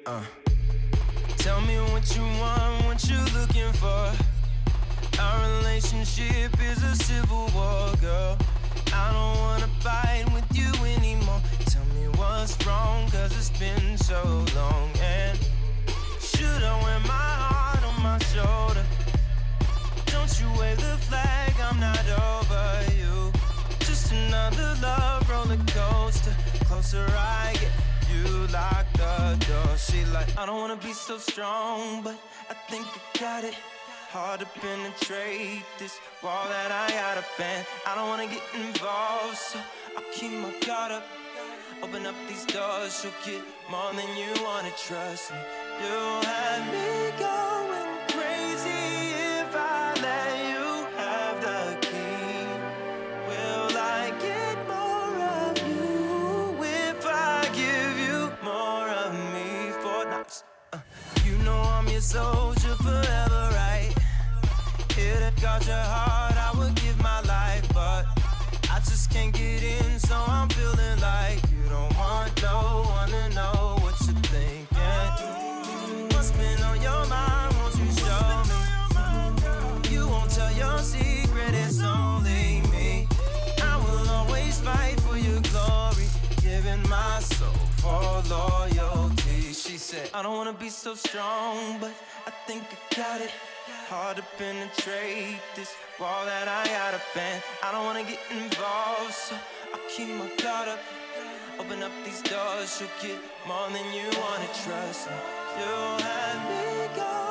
Tell me what you want, what you looking for. Our relationship is a civil war, girl. I don't wanna fight with you anymore. Tell me what's wrong, cause it's been so long. And should I wear my heart on my shoulder? Don't you wave the flag, I'm not over you. Just another love roller coaster. Closer I get, you lock the door. She like, I don't wanna be so strong, but I think I got it. Hard to penetrate this wall that I gotta bend. I don't wanna get involved, so I'll keep my guard up. Open up these doors, you'll get more than you wanna trust me. You'll have me going crazy if I let you have the key. Will I get more of you if I give you more of me for nights? You know I'm your soldier forever, right? Hit it, got your heart, I would give my life, but I just can't get in, so I'm feeling like you don't want no one to know what you're thinking. What's been on your mind, won't you show me? You won't tell your secret, it's only me. I will always fight for your glory, giving my soul for loyalty. She said, I don't wanna be so strong, but I think I got it. Hard to penetrate this wall that I gotta bend. I don't wanna get involved, so I'll keep my guard up. Open up these doors, you'll get more than you wanna trust me. You'll have me go